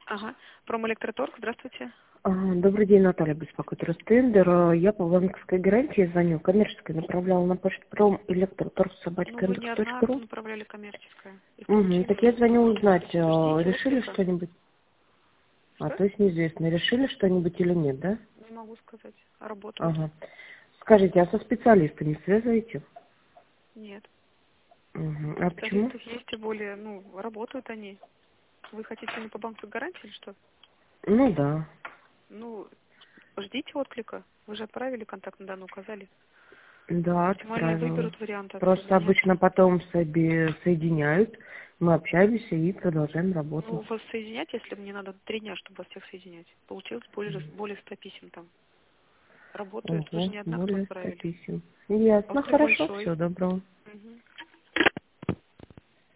Ага. Промэлектроторг, здравствуйте. Добрый день, Наталья беспокоит Ростендер. Я по банковской гарантии звоню, коммерческой направляла на почту Промэлектроторг Ну, вы не одна собачка.индекс.ру. направляли коммерческое. И Угу. получили Так я звоню узнать, Ждите решили отклика. что-нибудь? Что? То есть неизвестно, решили что-нибудь или нет, да? Не могу сказать. Работают? Ага. Скажите, а со специалистами связываете? Нет. Угу. А почему? Специалистов есть, тем более, работают они. Вы хотите именно по банковской гарантии или что? Ну да. Ну, ждите отклика. Вы же отправили контактные данные, указали. Да, Максимально отправила. выберут варианты, Просто отзвонят. обычно потом соединяют, мы общаемся и продолжаем Ну, работу. вас соединять, если мне надо 3 дня, чтобы вас всех соединять. Получилось более 100 писем там. Работают. Вы же Ого, не одна, кто более 100 отправили. писем. Ясно, Отклик хорошо, большой. всего доброго. Мгм.